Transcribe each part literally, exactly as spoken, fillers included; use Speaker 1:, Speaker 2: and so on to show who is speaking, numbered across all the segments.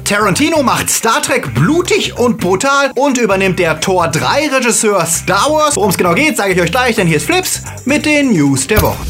Speaker 1: Tarantino macht Star Trek blutig und brutal und übernimmt der Tor drei Regisseur Star Wars. Worum es genau geht, sage ich euch gleich, denn hier ist Flips mit den News der Woche.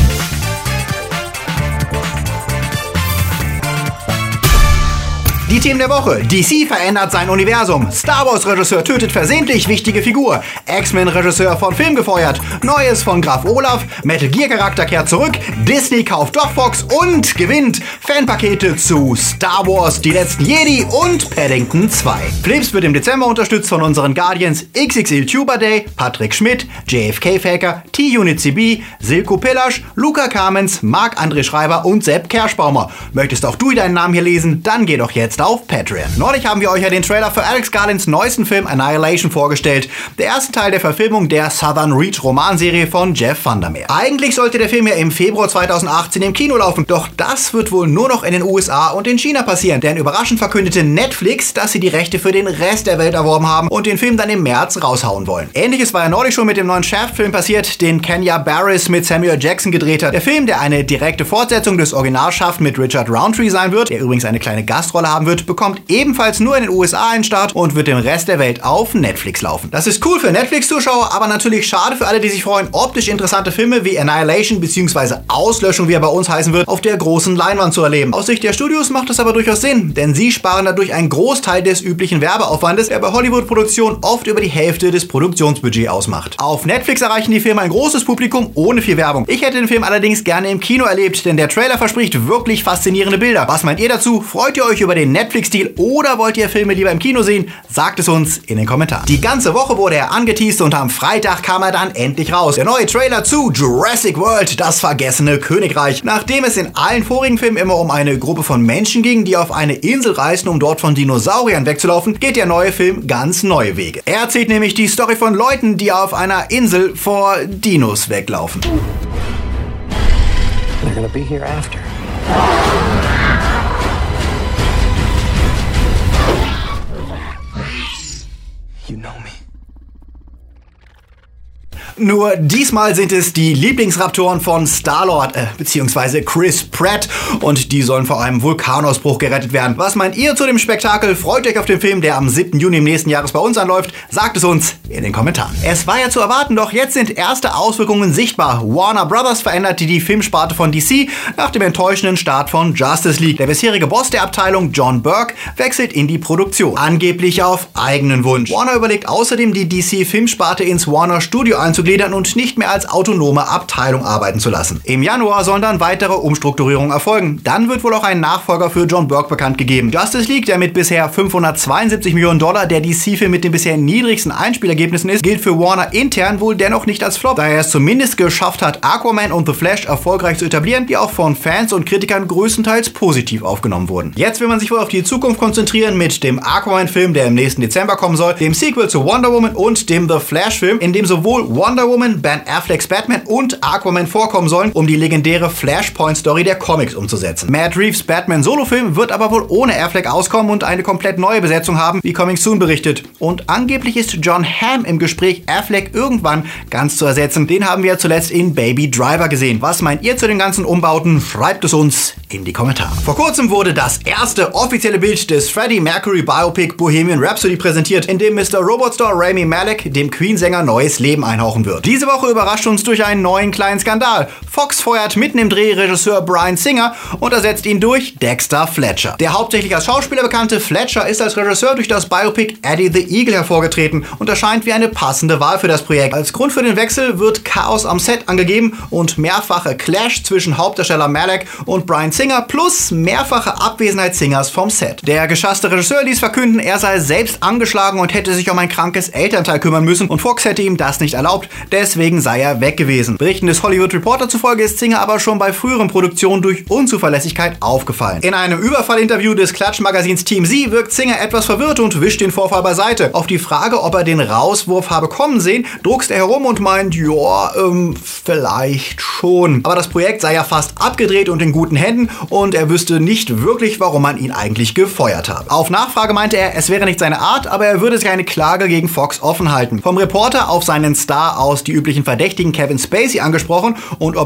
Speaker 1: Die Themen der Woche. D C verändert sein Universum. Star Wars Regisseur tötet versehentlich wichtige Figur. X-Men Regisseur von Film gefeuert. Neues von Graf Olaf. Metal Gear Charakter kehrt zurück. Disney kauft doch Fox und gewinnt Fanpakete zu Star Wars, die letzten Jedi und Paddington zwei. Flips wird im Dezember unterstützt von unseren Guardians X X L Tuber Day, Patrick Schmidt, J F K Faker, T-Unit C B, Silko Pillasch, Luca Kamens, Marc-André Schreiber und Sepp Kerschbaumer. Möchtest auch du deinen Namen hier lesen? Dann geh doch jetzt auf Patreon. Neulich haben wir euch ja den Trailer für Alex Garlands neuesten Film Annihilation vorgestellt. Der erste Teil der Verfilmung der Southern Reach Romanserie von Jeff Vandermeer. Eigentlich sollte der Film ja im Februar zweitausendachtzehn im Kino laufen, doch das wird wohl nur noch in den U S A und in China passieren, denn überraschend verkündete Netflix, dass sie die Rechte für den Rest der Welt erworben haben und den Film dann im März raushauen wollen. Ähnliches war ja neulich schon mit dem neuen Shaft-Film passiert, den Kenya Barris mit Samuel Jackson gedreht hat. Der Film, der eine direkte Fortsetzung des Originals Shaft mit Richard Roundtree sein wird, der übrigens eine kleine Gastrolle haben wird, bekommt ebenfalls nur in den U S A einen Start und wird im Rest der Welt auf Netflix laufen. Das ist cool für Netflix-Zuschauer, aber natürlich schade für alle, die sich freuen, optisch interessante Filme wie Annihilation bzw. Auslöschung, wie er bei uns heißen wird, auf der großen Leinwand zu erleben. Aus Sicht der Studios macht es aber durchaus Sinn, denn sie sparen dadurch einen Großteil des üblichen Werbeaufwandes, der bei Hollywood-Produktionen oft über die Hälfte des Produktionsbudgets ausmacht. Auf Netflix erreichen die Filme ein großes Publikum ohne viel Werbung. Ich hätte den Film allerdings gerne im Kino erlebt, denn der Trailer verspricht wirklich faszinierende Bilder. Was meint ihr dazu? Freut ihr euch über den Netflix-Deal oder wollt ihr Filme lieber im Kino sehen? Sagt es uns in den Kommentaren. Die ganze Woche wurde er angeteased und am Freitag kam er dann endlich raus. Der neue Trailer zu Jurassic World, das vergessene Königreich. Nachdem es in allen vorigen Filmen immer um eine Gruppe von Menschen ging, die auf eine Insel reisen, um dort von Dinosauriern wegzulaufen, geht der neue Film ganz neue Wege. Er erzählt nämlich die Story von Leuten, die auf einer Insel vor Dinos weglaufen.
Speaker 2: They're gonna be here after. You know me.
Speaker 1: Nur diesmal sind es die Lieblingsraptoren von Star-Lord, äh, beziehungsweise Chris Pratt, und die sollen vor einem Vulkanausbruch gerettet werden. Was meint ihr zu dem Spektakel? Freut euch auf den Film, der am siebten Juni im nächsten Jahres bei uns anläuft? Sagt es uns in den Kommentaren. Es war ja zu erwarten, doch jetzt sind erste Auswirkungen sichtbar. Warner Brothers veränderte die Filmsparte von D C nach dem enttäuschenden Start von Justice League. Der bisherige Boss der Abteilung, John Burke, wechselt in die Produktion. Angeblich auf eigenen Wunsch. Warner überlegt außerdem, die D C-Filmsparte ins Warner Studio einzugliedern und nicht mehr als autonome Abteilung arbeiten zu lassen. Im Januar sollen dann weitere Umstrukturierungen erfolgen. Dann wird wohl auch ein Nachfolger für John Burke bekannt gegeben. Justice League, der mit bisher fünfhundertzweiundsiebzig Millionen Dollar der D C-Film mit den bisher niedrigsten Einspielergebnissen ist, gilt für Warner intern wohl dennoch nicht als Flop, da er es zumindest geschafft hat, Aquaman und The Flash erfolgreich zu etablieren, die auch von Fans und Kritikern größtenteils positiv aufgenommen wurden. Jetzt will man sich wohl auf die Zukunft konzentrieren mit dem Aquaman-Film, der im nächsten Dezember kommen soll, dem Sequel zu Wonder Woman und dem The Flash-Film, in dem sowohl Wonder Woman, Ben Afflecks Batman und Aquaman vorkommen sollen, um die legendäre Flashpoint-Story der Comics umzusetzen. Matt Reeves' Batman-Solo-Film wird aber wohl ohne Affleck auskommen und eine komplett neue Besetzung haben, wie Coming Soon berichtet. Und angeblich ist John Hamm im Gespräch, Affleck irgendwann ganz zu ersetzen. Den haben wir zuletzt in Baby Driver gesehen. Was meint ihr zu den ganzen Umbauten? Schreibt es uns in die Kommentare. Vor kurzem wurde das erste offizielle Bild des Freddie Mercury Biopic Bohemian Rhapsody präsentiert, in dem Mister Robotstar Rami Malek dem Queen-Sänger neues Leben einhauchen wird. Diese Woche überrascht uns durch einen neuen kleinen Skandal. Fox feuert mitten im Dreh Regisseur Bryan Singer und ersetzt ihn durch Dexter Fletcher. Der hauptsächlich als Schauspieler bekannte Fletcher ist als Regisseur durch das Biopic Eddie the Eagle hervorgetreten und erscheint wie eine passende Wahl für das Projekt. Als Grund für den Wechsel wird Chaos am Set angegeben und mehrfache Clash zwischen Hauptdarsteller Malek und Bryan Singer plus mehrfache Abwesenheit Singers vom Set. Der geschasste Regisseur ließ verkünden, er sei selbst angeschlagen und hätte sich um ein krankes Elternteil kümmern müssen und Fox hätte ihm das nicht erlaubt. Deswegen sei er weg gewesen. Berichten des Hollywood Reporter zufolge ist Singer aber schon bei früheren Produktionen durch Unzuverlässigkeit aufgefallen. In einem Überfallinterview des Klatschmagazins Team Z wirkt Singer etwas verwirrt und wischt den Vorfall beiseite. Auf die Frage, ob er den Rauswurf habe kommen sehen, druckst er herum und meint, ja, ähm, vielleicht schon. Aber das Projekt sei ja fast abgedreht und in guten Händen und er wüsste nicht wirklich, warum man ihn eigentlich gefeuert habe. Auf Nachfrage meinte er, es wäre nicht seine Art, aber er würde sich eine Klage gegen Fox offen halten. Vom Reporter auf seinen Star aus die üblichen Verdächtigen Kevin Spacey angesprochen und ob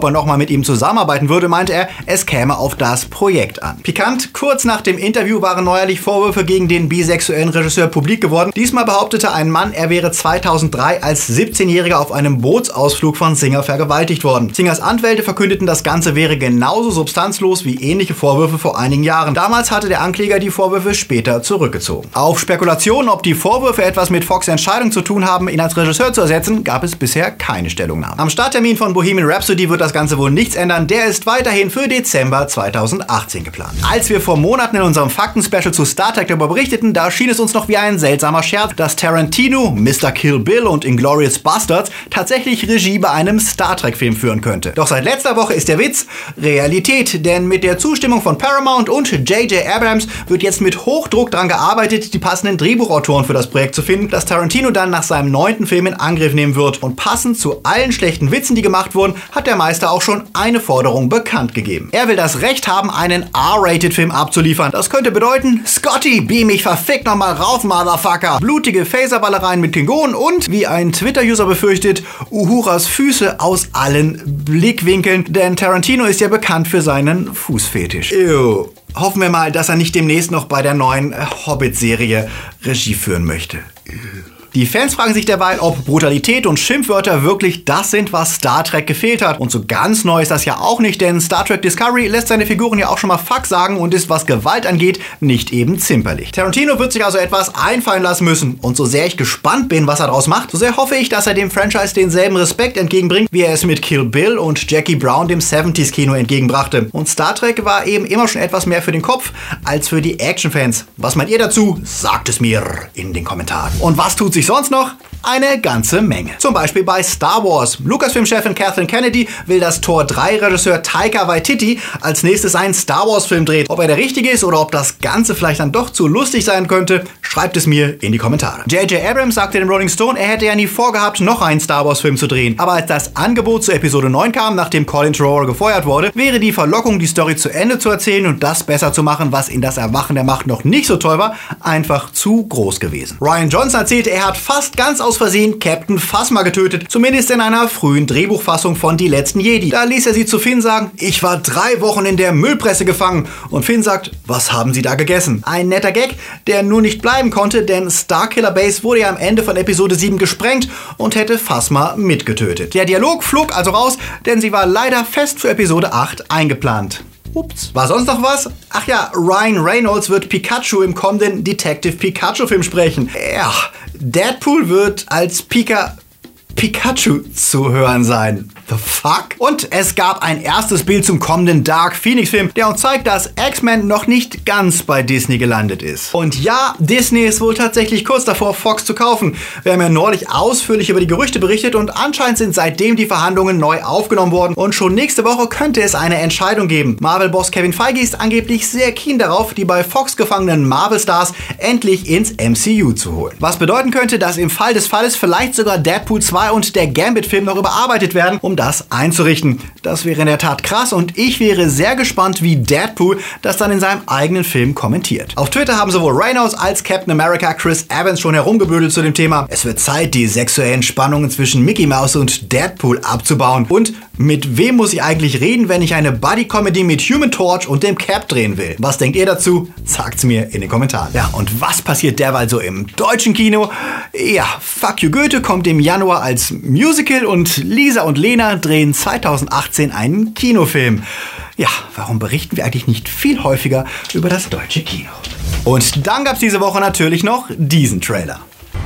Speaker 1: er nochmal mit ihm zusammenarbeiten würde, meinte er, es käme auf das Projekt an. Pikant, kurz nach dem Interview waren neuerlich Vorwürfe gegen den bisexuellen Regisseur publik geworden. Diesmal behauptete ein Mann, er wäre zweitausenddrei als siebzehnjähriger auf einem Bootsausflug von Singer vergewaltigt worden. Singers Anwälte verkündeten, das Ganze wäre genauso substanzlos wie ähnliche Vorwürfe vor einigen Jahren. Damals hatte der Ankläger die Vorwürfe später zurückgezogen. Auf Spekulationen, ob die Vorwürfe etwas mit Fox' Entscheidung zu tun haben, ihn als Regisseur zu ersetzen, gab es bisher keine Stellungnahme. Am Starttermin von Bohemian Rhapsody wird das Ganze wohl nichts ändern. Der ist weiterhin für Dezember zweitausendachtzehn geplant. Als wir vor Monaten in unserem Fakten-Special zu Star Trek darüber berichteten, da schien es uns noch wie ein seltsamer Scherz, dass Tarantino, Mister Kill Bill und Inglourious Basterds tatsächlich Regie bei einem Star Trek-Film führen könnte. Doch seit letzter Woche ist der Witz Realität, denn mit der Zustimmung von Paramount und J J Abrams wird jetzt mit Hochdruck daran gearbeitet, die passenden Drehbuchautoren für das Projekt zu finden, das Tarantino dann nach seinem neunten Film in Angriff nehmen wird. Und passend zu allen schlechten Witzen, die gemacht wurden, hat der Meister auch schon eine Forderung bekannt gegeben. Er will das Recht haben, einen R-Rated-Film abzuliefern. Das könnte bedeuten, Scotty, beam mich verfickt nochmal rauf, Motherfucker. Blutige Phaserballereien mit Klingonen und, wie ein Twitter-User befürchtet, Uhuras Füße aus allen Blickwinkeln, denn Tarantino ist ja bekannt für seinen Fußfetisch. Ew. Hoffen wir mal, dass er nicht demnächst noch bei der neuen Hobbit-Serie Regie führen möchte. Die Fans fragen sich derweil, ob Brutalität und Schimpfwörter wirklich das sind, was Star Trek gefehlt hat. Und so ganz neu ist das ja auch nicht, denn Star Trek Discovery lässt seine Figuren ja auch schon mal Fuck sagen und ist, was Gewalt angeht, nicht eben zimperlich. Tarantino wird sich also etwas einfallen lassen müssen. Und so sehr ich gespannt bin, was er daraus macht, so sehr hoffe ich, dass er dem Franchise denselben Respekt entgegenbringt, wie er es mit Kill Bill und Jackie Brown dem siebziger-Kino entgegenbrachte. Und Star Trek war eben immer schon etwas mehr für den Kopf als für die Actionfans. Was meint ihr dazu? Sagt es mir in den Kommentaren. Und was tut sich sonst noch? Eine ganze Menge. Zum Beispiel bei Star Wars. Lucasfilm-Chefin Kathleen Kennedy will, dass Tor drei Regisseur Taika Waititi als nächstes einen Star Wars-Film dreht. Ob er der richtige ist oder ob das Ganze vielleicht dann doch zu lustig sein könnte, schreibt es mir in die Kommentare. J J Abrams sagte dem Rolling Stone, er hätte ja nie vorgehabt, noch einen Star Wars-Film zu drehen. Aber als das Angebot zu Episode neun kam, nachdem Colin Trevorrow gefeuert wurde, wäre die Verlockung, die Story zu Ende zu erzählen und das besser zu machen, was in das Erwachen der Macht noch nicht so toll war, einfach zu groß gewesen. Rian Johnson erzählte, er hat fast ganz aus Versehen Captain Phasma getötet, zumindest in einer frühen Drehbuchfassung von Die letzten Jedi. Da ließ er sie zu Finn sagen, ich war drei Wochen in der Müllpresse gefangen. Und Finn sagt, was haben Sie da gegessen? Ein netter Gag, der nur nicht bleiben konnte, denn Starkiller Base wurde ja am Ende von Episode sieben gesprengt und hätte Phasma mitgetötet. Der Dialog flog also raus, denn sie war leider fest für Episode acht eingeplant. Ups. War sonst noch was? Ach ja, Ryan Reynolds wird Pikachu im kommenden Detective Pikachu-Film sprechen. Ja, Deadpool wird als Pika... Pikachu zu hören sein. The fuck? Und es gab ein erstes Bild zum kommenden Dark Phoenix-Film, der uns zeigt, dass X-Men noch nicht ganz bei Disney gelandet ist. Und ja, Disney ist wohl tatsächlich kurz davor, Fox zu kaufen. Wir haben ja neulich ausführlich über die Gerüchte berichtet und anscheinend sind seitdem die Verhandlungen neu aufgenommen worden und schon nächste Woche könnte es eine Entscheidung geben. Marvel-Boss Kevin Feige ist angeblich sehr keen darauf, die bei Fox gefangenen Marvel-Stars endlich ins M C U zu holen. Was bedeuten könnte, dass im Fall des Falles vielleicht sogar Deadpool zwei und der Gambit-Film noch überarbeitet werden, um das einzurichten. Das wäre in der Tat krass und ich wäre sehr gespannt, wie Deadpool das dann in seinem eigenen Film kommentiert. Auf Twitter haben sowohl Reynolds als Captain America Chris Evans schon herumgebödelt zu dem Thema. Es wird Zeit, die sexuellen Spannungen zwischen Mickey Mouse und Deadpool abzubauen. Und mit wem muss ich eigentlich reden, wenn ich eine Buddy-Comedy mit Human Torch und dem Cap drehen will? Was denkt ihr dazu? Sagt's mir in den Kommentaren. Ja, und was passiert derweil so im deutschen Kino? Ja, Fuck You Goethe kommt im Januar als Musical und Lisa und Lena drehen zweitausendachtzehn einen Kinofilm. Ja, warum berichten wir eigentlich nicht viel häufiger über das deutsche Kino? Und dann gab's diese Woche natürlich noch diesen Trailer.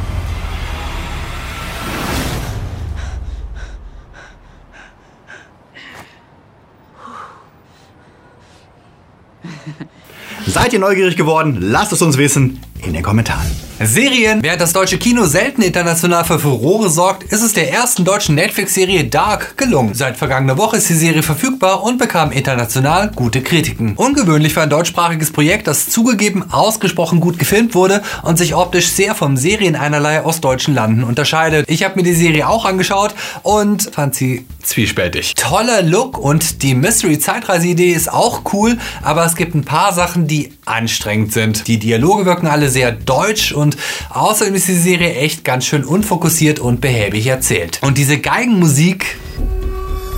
Speaker 1: Seid ihr neugierig geworden? Lasst es uns wissen in den Kommentaren.
Speaker 3: Serien. Während das deutsche Kino selten international für Furore sorgt, ist es der ersten deutschen Netflix-Serie Dark gelungen. Seit vergangener Woche ist die Serie verfügbar und bekam international gute Kritiken. Ungewöhnlich für ein deutschsprachiges Projekt, das zugegeben ausgesprochen gut gefilmt wurde und sich optisch sehr vom Serien einerlei aus deutschen Landen unterscheidet. Ich habe mir die Serie auch angeschaut und fand sie zwiespältig. Toller Look und die Mystery-Zeitreise-Idee ist auch cool, aber es gibt ein paar Sachen, die anstrengend sind. Die Dialoge wirken alle sehr deutsch und außerdem ist die Serie echt ganz schön unfokussiert und behäbig erzählt. Und diese Geigenmusik...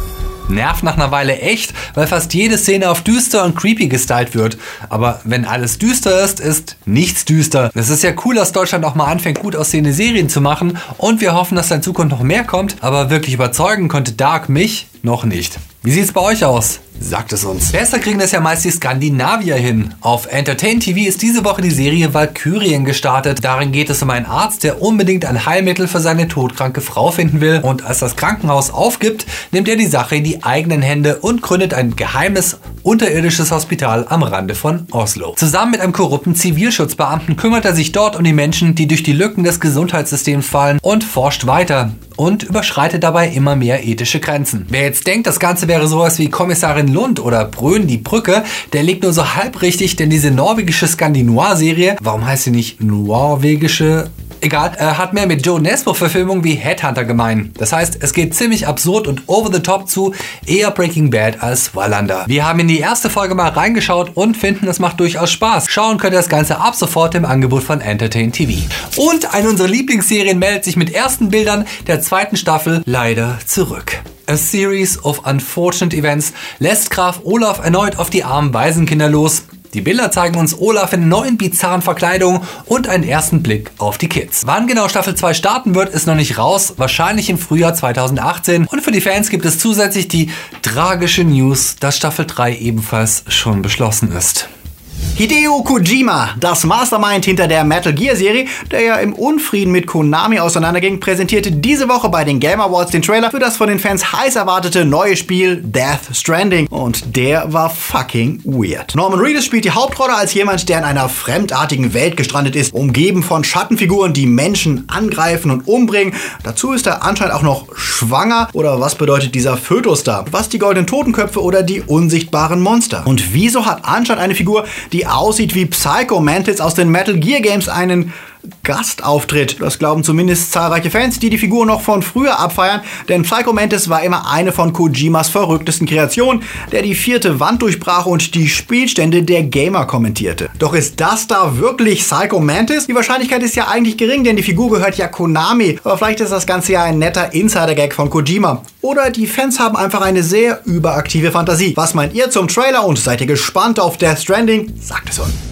Speaker 3: Nervt nach einer Weile echt, weil fast jede Szene auf düster und creepy gestylt wird. Aber wenn alles düster ist, ist nichts düster. Es ist ja cool, dass Deutschland auch mal anfängt, gut aussehende Serien zu machen und wir hoffen, dass da in Zukunft noch mehr kommt, aber wirklich überzeugen konnte Dark mich noch nicht. Wie sieht's bei euch aus? Sagt es uns. Besser kriegen das ja meist die Skandinavier hin. Auf Entertain T V ist diese Woche die Serie Valkyrien gestartet. Darin geht es um einen Arzt, der unbedingt ein Heilmittel für seine todkranke Frau finden will. Und als das Krankenhaus aufgibt, nimmt er die Sache in die eigenen Hände und gründet ein geheimes, unterirdisches Hospital am Rande von Oslo. Zusammen mit einem korrupten Zivilschutzbeamten kümmert er sich dort um die Menschen, die durch die Lücken des Gesundheitssystems fallen, und forscht weiter und überschreitet dabei immer mehr ethische Grenzen. Wer jetzt denkt, das Ganze wäre sowas wie Kommissarin Lund oder Brön die Brücke, der liegt nur so halb richtig, denn diese norwegische Scandinoir-Serie, warum heißt sie nicht norwegische? Egal, äh, hat mehr mit Joe Nesbo-Verfilmungen wie Headhunter gemein. Das heißt, es geht ziemlich absurd und over the top zu, eher Breaking Bad als Wallander. Wir haben in die erste Folge mal reingeschaut und finden, es macht durchaus Spaß. Schauen könnt ihr das Ganze ab sofort im Angebot von Entertain T V. Und eine unserer Lieblingsserien meldet sich mit ersten Bildern der zweiten Staffel leider zurück. A Series of Unfortunate Events lässt Graf Olaf erneut auf die armen Waisenkinder los. Die Bilder zeigen uns Olaf in neuen bizarren Verkleidungen und einen ersten Blick auf die Kids. Wann genau Staffel zwei starten wird, ist noch nicht raus, wahrscheinlich im Frühjahr zweitausendachtzehn. Und für die Fans gibt es zusätzlich die tragische News, dass Staffel drei ebenfalls schon beschlossen ist.
Speaker 1: Hideo Kojima, das Mastermind hinter der Metal Gear Serie, der ja im Unfrieden mit Konami auseinanderging, präsentierte diese Woche bei den Game Awards den Trailer für das von den Fans heiß erwartete neue Spiel Death Stranding. Und der war fucking weird. Norman Reedus spielt die Hauptrolle als jemand, der in einer fremdartigen Welt gestrandet ist, umgeben von Schattenfiguren, die Menschen angreifen und umbringen. Dazu ist er anscheinend auch noch schwanger. Oder was bedeutet dieser Fötus da? Was die goldenen Totenköpfe oder die unsichtbaren Monster? Und wieso hat anscheinend eine Figur, die aussieht wie Psycho Mantis aus den Metal Gear Games, einen Gastauftritt? Das glauben zumindest zahlreiche Fans, die die Figur noch von früher abfeiern, denn Psycho Mantis war immer eine von Kojimas verrücktesten Kreationen, der die vierte Wand durchbrach und die Spielstände der Gamer kommentierte. Doch ist das da wirklich Psycho Mantis? Die Wahrscheinlichkeit ist ja eigentlich gering, denn die Figur gehört ja Konami, aber vielleicht ist das Ganze ja ein netter Insider-Gag von Kojima. Oder die Fans haben einfach eine sehr überaktive Fantasie. Was meint ihr zum Trailer und seid ihr gespannt auf Death Stranding? Sagt es uns.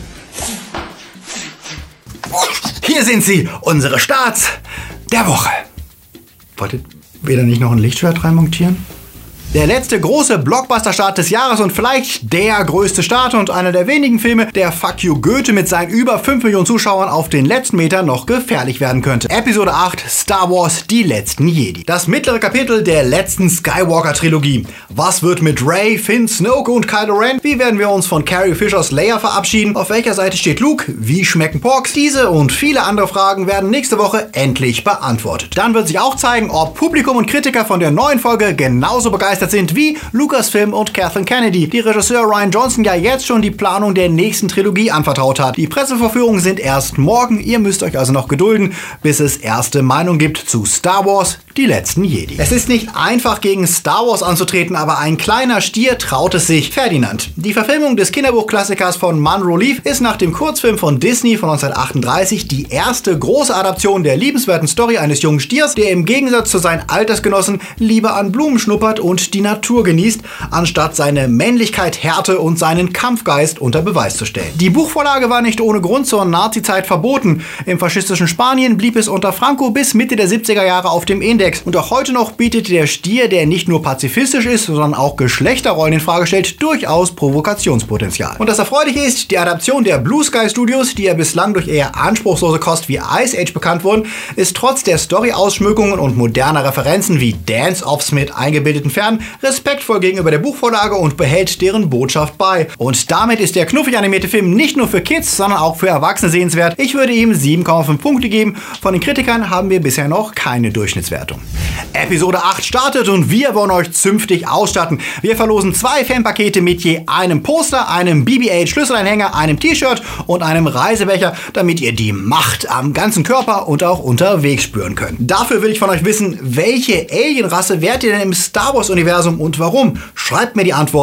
Speaker 1: Hier sind sie, unsere Starts der Woche. Wolltet ihr da nicht noch ein Lichtschwert reinmontieren? Der letzte große Blockbuster-Start des Jahres und vielleicht der größte Start und einer der wenigen Filme, der Fuck You Goethe mit seinen über fünf Millionen Zuschauern auf den letzten Metern noch gefährlich werden könnte. Episode acht, Star Wars, die letzten Jedi. Das mittlere Kapitel der letzten Skywalker-Trilogie. Was wird mit Rey, Finn, Snoke und Kylo Ren? Wie werden wir uns von Carrie Fishers Leia verabschieden? Auf welcher Seite steht Luke? Wie schmecken Porks? Diese und viele andere Fragen werden nächste Woche endlich beantwortet. Dann wird sich auch zeigen, ob Publikum und Kritiker von der neuen Folge genauso begeistert sind wie Lucasfilm und Kathleen Kennedy, die Regisseur Rian Johnson ja jetzt schon die Planung der nächsten Trilogie anvertraut hat. Die Pressevorführungen sind erst morgen, ihr müsst euch also noch gedulden, bis es erste Meinung gibt zu Star Wars, die letzten Jedi. Es ist nicht einfach gegen Star Wars anzutreten, aber ein kleiner Stier traut es sich. Ferdinand. Die Verfilmung des Kinderbuchklassikers von Monroe Leaf ist nach dem Kurzfilm von Disney von neunzehnhundertachtunddreißig die erste große Adaption der liebenswerten Story eines jungen Stiers, der im Gegensatz zu seinen Altersgenossen lieber an Blumen schnuppert und die Natur genießt, anstatt seine Männlichkeit, Härte und seinen Kampfgeist unter Beweis zu stellen. Die Buchvorlage war nicht ohne Grund zur Nazizeit verboten. Im faschistischen Spanien blieb es unter Franco bis Mitte der siebziger Jahre auf dem Index. Und auch heute noch bietet der Stier, der nicht nur pazifistisch ist, sondern auch Geschlechterrollen in Frage stellt, durchaus Provokationspotenzial. Und das Erfreuliche ist, die Adaption der Blue Sky Studios, die ja bislang durch eher anspruchslose Kost wie Ice Age bekannt wurden, ist trotz der Story-Ausschmückungen und moderner Referenzen wie Dance-Offs mit eingebildeten Pferden respektvoll gegenüber der Buchvorlage und behält deren Botschaft bei. Und damit ist der knuffig animierte Film nicht nur für Kids, sondern auch für Erwachsene sehenswert. Ich würde ihm sieben Komma fünf Punkte geben. Von den Kritikern haben wir bisher noch keine Durchschnittswertung. Episode acht startet und wir wollen euch zünftig ausstatten. Wir verlosen zwei Fanpakete mit je einem Poster, einem B B acht Schlüsselanhänger, einem T-Shirt und einem Reisebecher, damit ihr die Macht am ganzen Körper und auch unterwegs spüren könnt. Dafür will ich von euch wissen, welche Alienrasse wärt ihr denn im Star Wars Universum und warum? Schreibt mir die Antwort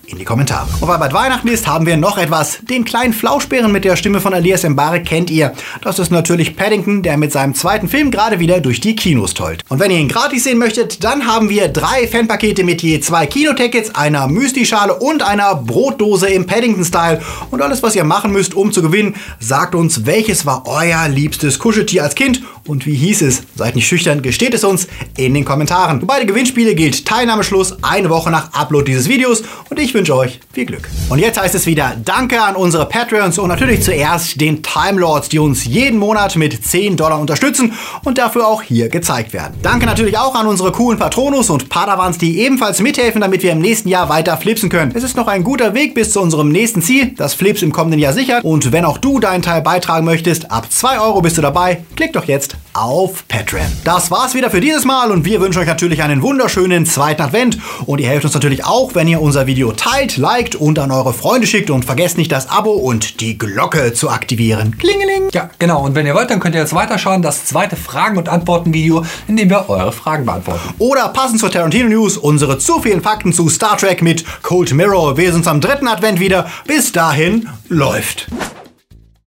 Speaker 1: in die Kommentare. Und weil bald Weihnachten ist, haben wir noch etwas. Den kleinen Flauschbären mit der Stimme von Elias Mbarek kennt ihr. Das ist natürlich Paddington, der mit seinem zweiten Film gerade wieder durch die Kinos tollt. Und wenn ihr ihn gratis sehen möchtet, dann haben wir drei Fanpakete mit je zwei Kinotickets, einer Müsli-Schale und einer Brotdose im Paddington-Style. Und alles, was ihr machen müsst, um zu gewinnen, sagt uns, welches war euer liebstes Kuscheltier als Kind und wie hieß es? Seid nicht schüchtern, gesteht es uns in den Kommentaren. Für beide Gewinnspiele gilt Teilnahmeschluss eine Woche nach Upload dieses Videos und ich wünsche euch viel Glück. Und jetzt heißt es wieder Danke an unsere Patreons und natürlich zuerst den Time Lords, die uns jeden Monat mit zehn Dollar unterstützen und dafür auch hier gezeigt werden. Danke natürlich auch an unsere coolen Patronus und Padawans, die ebenfalls mithelfen, damit wir im nächsten Jahr weiter flipsen können. Es ist noch ein guter Weg bis zu unserem nächsten Ziel, das Flips im kommenden Jahr sichert. Und wenn auch du deinen Teil beitragen möchtest, ab zwei Euro bist du dabei. Klick doch jetzt auf Patreon. Das war's wieder für dieses Mal und wir wünschen euch natürlich einen wunderschönen zweiten Advent. Und ihr helft uns natürlich auch, wenn ihr unser Video teilt, liked und an eure Freunde schickt und vergesst nicht das Abo und die Glocke zu aktivieren. Klingeling!
Speaker 3: Ja, genau. Und wenn ihr wollt, dann könnt ihr jetzt weiterschauen, das zweite Fragen- und Antworten-Video, in dem wir eure Fragen beantworten.
Speaker 1: Oder passend zur Tarantino News unsere zu vielen Fakten zu Star Trek mit Cold Mirror. Wir sehen uns am dritten Advent wieder. Bis dahin läuft.